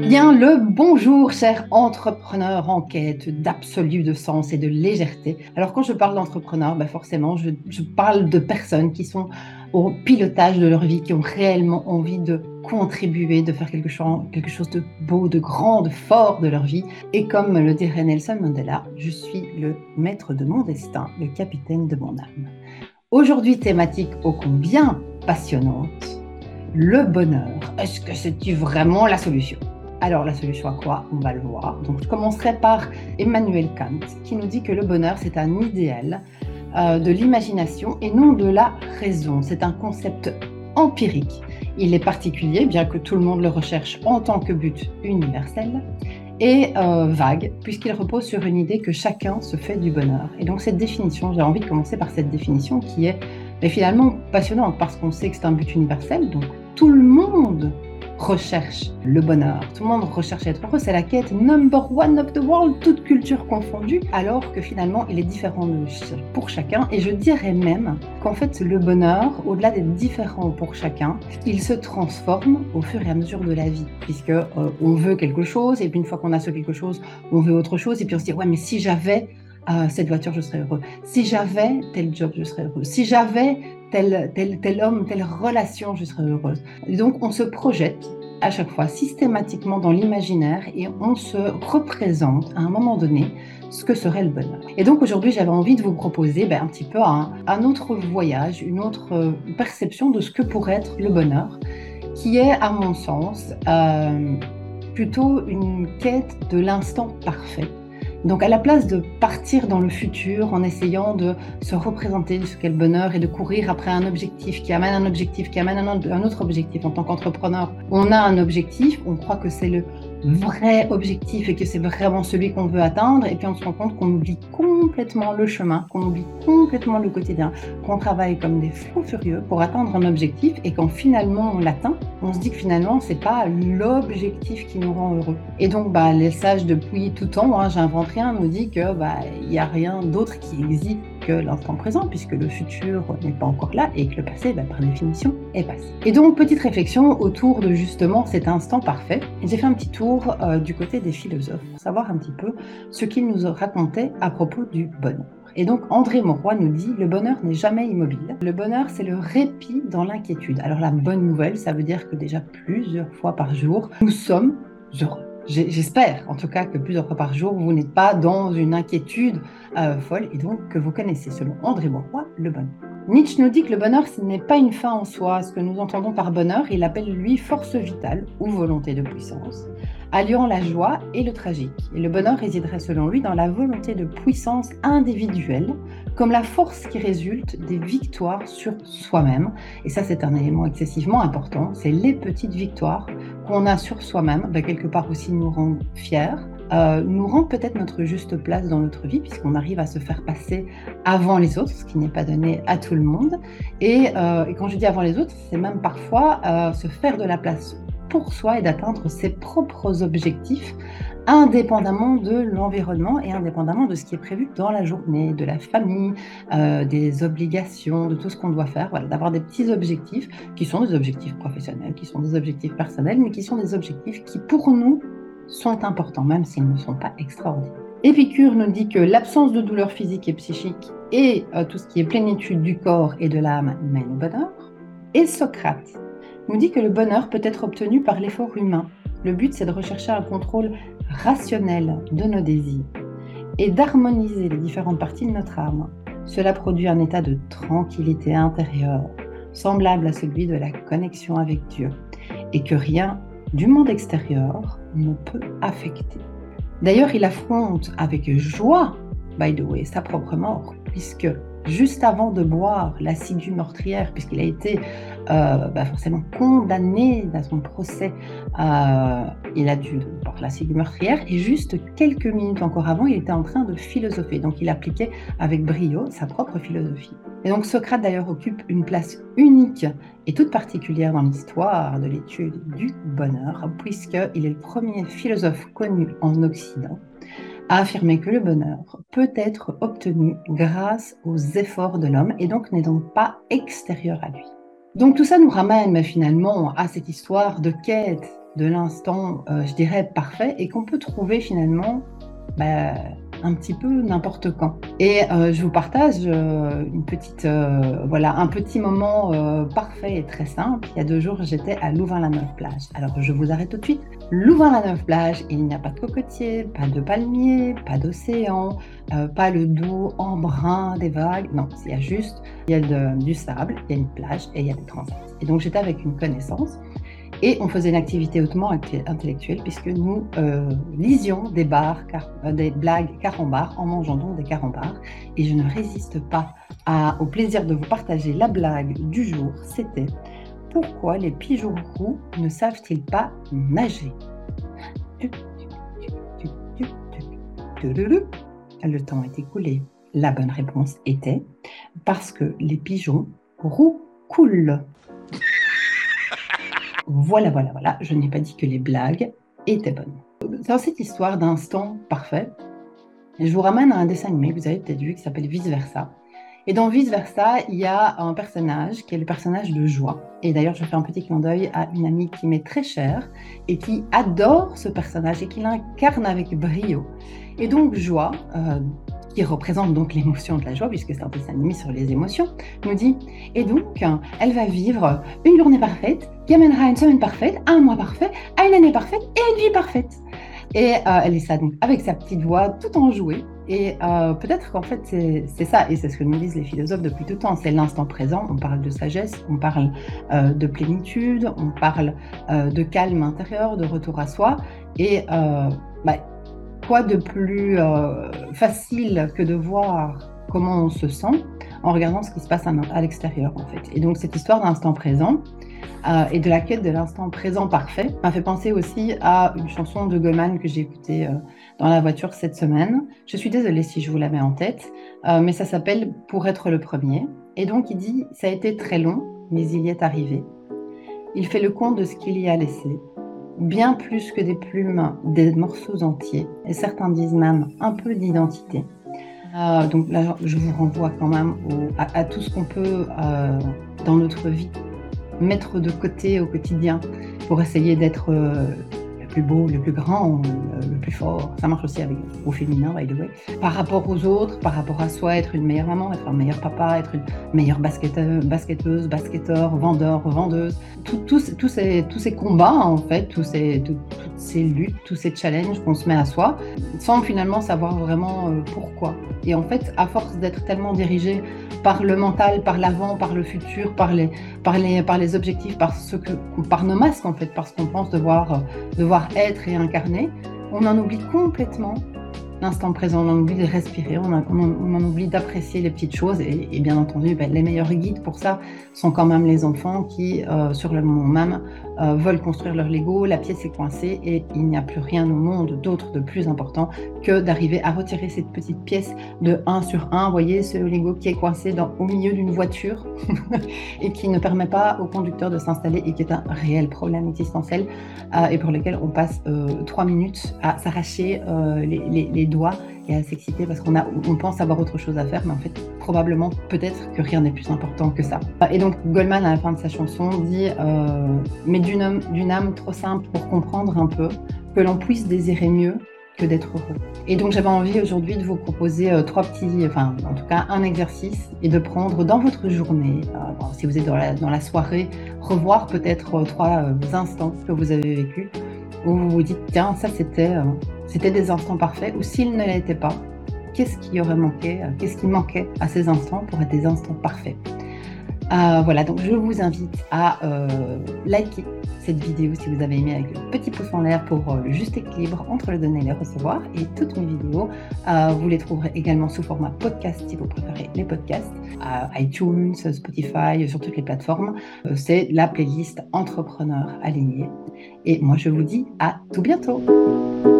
Bien le bonjour, chers entrepreneurs en quête d'absolu de sens et de légèreté. Alors quand je parle d'entrepreneurs, forcément, je parle de personnes qui sont au pilotage de leur vie, qui ont réellement envie de contribuer, de faire quelque chose de beau, de grand, de fort de leur vie. Et comme le dirait Nelson Mandela, je suis le maître de mon destin, le capitaine de mon âme. Aujourd'hui, thématique ô combien passionnante, le bonheur. Est-ce que c'est-tu vraiment la solution ? Alors, la solution à quoi? On va le voir. Donc, je commencerai par Emmanuel Kant, qui nous dit que le bonheur, c'est un idéal de l'imagination et non de la raison. C'est un concept empirique. Il est particulier, bien que tout le monde le recherche en tant que but universel, et vague, puisqu'il repose sur une idée que chacun se fait du bonheur. Et donc, cette définition, j'ai envie de commencer par cette définition qui est finalement passionnante, parce qu'on sait que c'est un but universel, donc tout le monde recherche le bonheur, tout le monde recherche à être heureux, c'est la quête number one of the world, toute culture confondue, alors que finalement il est différent pour chacun, et je dirais même qu'en fait le bonheur, au-delà d'être différent pour chacun, il se transforme au fur et à mesure de la vie, puisque on veut quelque chose, et puis une fois qu'on a ce quelque chose, on veut autre chose, et puis on se dit ouais mais si j'avais cette voiture, je serais heureux. Si j'avais tel job, je serais heureux. Si j'avais tel homme, telle relation, je serais heureuse. Et donc, on se projette à chaque fois systématiquement dans l'imaginaire et on se représente à un moment donné ce que serait le bonheur. Et donc aujourd'hui, j'avais envie de vous proposer un petit peu un autre voyage, une autre perception de ce que pourrait être le bonheur, qui est, à mon sens, plutôt une quête de l'instant parfait. Donc à la place de partir dans le futur en essayant de se représenter ce qu'est le bonheur et de courir après un objectif qui amène un objectif, qui amène un autre objectif en tant qu'entrepreneur, on a un objectif, on croit que c'est le vrai objectif et que c'est vraiment celui qu'on veut atteindre, et puis on se rend compte qu'on oublie complètement le chemin, qu'on oublie complètement le quotidien, qu'on travaille comme des fous furieux pour atteindre un objectif, et quand finalement on l'atteint, on se dit que finalement c'est pas l'objectif qui nous rend heureux. Et donc les sages depuis tout temps, j'invente rien, nous dit que il y a rien d'autre qui existe que l'instant présent, puisque le futur n'est pas encore là et que le passé, par définition, est passé. Et donc, petite réflexion autour de justement cet instant parfait. J'ai fait un petit tour du côté des philosophes pour savoir un petit peu ce qu'ils nous racontaient à propos du bonheur. Et donc, André Mauroy nous dit « Le bonheur n'est jamais immobile. Le bonheur, c'est le répit dans l'inquiétude. » Alors, la bonne nouvelle, ça veut dire que déjà plusieurs fois par jour, nous sommes heureux. J'espère en tout cas que plusieurs fois par jour, vous n'êtes pas dans une inquiétude folle, et donc que vous connaissez, selon André Mauroy, le bonheur. Nietzsche nous dit que le bonheur, ce n'est pas une fin en soi. Ce que nous entendons par bonheur, il appelle lui force vitale ou volonté de puissance, alliant la joie et le tragique. Et le bonheur résiderait selon lui dans la volonté de puissance individuelle, comme la force qui résulte des victoires sur soi-même. Et ça, c'est un élément excessivement important. C'est les petites victoires qu'on a sur soi-même, quelque part aussi nous rendent fiers, nous rendent peut-être notre juste place dans notre vie, puisqu'on arrive à se faire passer avant les autres, ce qui n'est pas donné à tout le monde. Et quand je dis avant les autres, c'est même parfois se faire de la place pour soi et d'atteindre ses propres objectifs, indépendamment de l'environnement et indépendamment de ce qui est prévu dans la journée, de la famille, des obligations, de tout ce qu'on doit faire, d'avoir des petits objectifs qui sont des objectifs professionnels, qui sont des objectifs personnels, mais qui sont des objectifs qui, pour nous, sont importants, même s'ils ne sont pas extraordinaires. Épicure nous dit que l'absence de douleur physique et psychique et tout ce qui est plénitude du corps et de l'âme mène au bonheur. Et Socrate nous dit que le bonheur peut être obtenu par l'effort humain. Le but, c'est de rechercher un contrôle rationnel de nos désirs et d'harmoniser les différentes parties de notre âme. Cela produit un état de tranquillité intérieure, semblable à celui de la connexion avec Dieu, et que rien du monde extérieur ne peut affecter. D'ailleurs, il affronte avec joie, by the way, sa propre mort, puisque juste avant de boire la ciguë meurtrière, puisqu'il a été forcément condamné dans son procès, il a dû boire la ciguë meurtrière, et juste quelques minutes encore avant, il était en train de philosopher. Donc il appliquait avec brio sa propre philosophie. Et donc Socrate d'ailleurs occupe une place unique et toute particulière dans l'histoire de l'étude du bonheur, puisqu'il est le premier philosophe connu en Occident à affirmer que le bonheur peut être obtenu grâce aux efforts de l'homme et donc n'est donc pas extérieur à lui. Donc tout ça nous ramène finalement à cette histoire de quête de l'instant, je dirais parfait et qu'on peut trouver finalement un petit peu n'importe quand. Et je vous partage une petite, voilà, un petit moment parfait et très simple. Il y a 2 jours, j'étais à Louvain-la-Neuve-Plage. Alors je vous arrête tout de suite. Louvain-la-Neuve-Plage, il n'y a pas de cocotiers, pas de palmiers, pas d'océan, pas le doux embrun des vagues. Non, il y a juste du sable, il y a une plage et il y a des transats. Et donc j'étais avec une connaissance. Et on faisait une activité hautement intellectuelle puisque nous lisions des blagues carambars en mangeant donc des carambars. Et je ne résiste pas au plaisir de vous partager la blague du jour. C'était: pourquoi les pigeons roux ne savent-ils pas nager? Le temps est écoulé. La bonne réponse était: parce que les pigeons roux coulent. Voilà. Je n'ai pas dit que les blagues étaient bonnes. Dans cette histoire d'instant parfait, je vous ramène à un dessin animé que vous avez peut-être vu qui s'appelle Vice Versa. Et dans Vice Versa, il y a un personnage qui est le personnage de Joie. Et d'ailleurs, je fais un petit clin d'œil à une amie qui m'est très chère et qui adore ce personnage et qui l'incarne avec brio. Et donc Joie, qui représente donc l'émotion de la joie, puisque c'est un dessin animé sur les émotions, nous dit: et donc, elle va vivre une journée parfaite qui amènera à une semaine parfaite, à un mois parfait, à une année parfaite et à une vie parfaite. Et elle est ça donc avec sa petite voix tout enjouée. Et peut-être qu'en fait c'est ça, et c'est ce que nous disent les philosophes depuis tout le temps, c'est l'instant présent. On parle de sagesse, on parle de plénitude, on parle de calme intérieur, de retour à soi. Et quoi de plus facile que de voir comment on se sent en regardant ce qui se passe à l'extérieur en fait. Et donc cette histoire d'instant présent et de la quête de l'instant présent parfait m'a fait penser aussi à une chanson de Goldman que j'ai écoutée dans la voiture cette semaine. Je suis désolée si je vous la mets en tête, mais ça s'appelle Pour être le premier. Et donc il dit: ça a été très long, mais il y est arrivé. Il fait le compte de ce qu'il y a laissé. Bien plus que des plumes, des morceaux entiers, et certains disent même un peu d'identité. Donc là, je vous renvoie quand même à tout ce qu'on peut dans notre vie mettre de côté au quotidien pour essayer d'être le plus beau, le plus grand, le plus fort. Ça marche aussi au féminin, by the way. Par rapport aux autres, par rapport à soi, être une meilleure maman, être un meilleur papa, être une meilleure basketteuse, basketteur, vendeur, vendeuse. Tous ces combats, en fait, toutes ces luttes, tous ces challenges qu'on se met à soi, sans finalement savoir vraiment pourquoi. Et en fait, à force d'être tellement dirigé par le mental, par l'avant, par le futur, par les objectifs, par nos masques en fait, parce qu'on pense devoir être et incarner, on en oublie complètement l'instant présent, on en oublie de respirer, on en oublie d'apprécier les petites choses et bien entendu, les meilleurs guides pour ça sont quand même les enfants qui, sur le moment même, veulent construire leur Lego, la pièce est coincée et il n'y a plus rien au monde d'autre de plus important que d'arriver à retirer cette petite pièce de 1 sur 1, vous voyez ce Lego qui est coincé au milieu d'une voiture et qui ne permet pas au conducteur de s'installer et qui est un réel problème existentiel et pour lequel on passe 3 minutes à s'arracher les doigts et à s'exciter parce qu'on pense avoir autre chose à faire, mais en fait, probablement, peut-être que rien n'est plus important que ça. Et donc, Goldman, à la fin de sa chanson, dit mais d'une âme trop simple pour comprendre un peu que l'on puisse désirer mieux que d'être heureux. Et donc, j'avais envie aujourd'hui de vous proposer en tout cas, un exercice et de prendre dans votre journée, si vous êtes dans la soirée, revoir peut-être 3 instants que vous avez vécus où vous vous dites, tiens, ça c'était des instants parfaits, ou s'ils ne l'étaient pas, qu'est-ce qui aurait manqué, qu'est-ce qui manquait à ces instants pour être des instants parfaits. Voilà, donc je vous invite à liker cette vidéo si vous avez aimé avec le petit pouce en l'air pour le juste équilibre entre le donner et le recevoir. Et toutes mes vidéos, vous les trouverez également sous format podcast si vous préférez les podcasts, iTunes, Spotify, sur toutes les plateformes. C'est la playlist Entrepreneur aligné. Et moi, je vous dis à tout bientôt.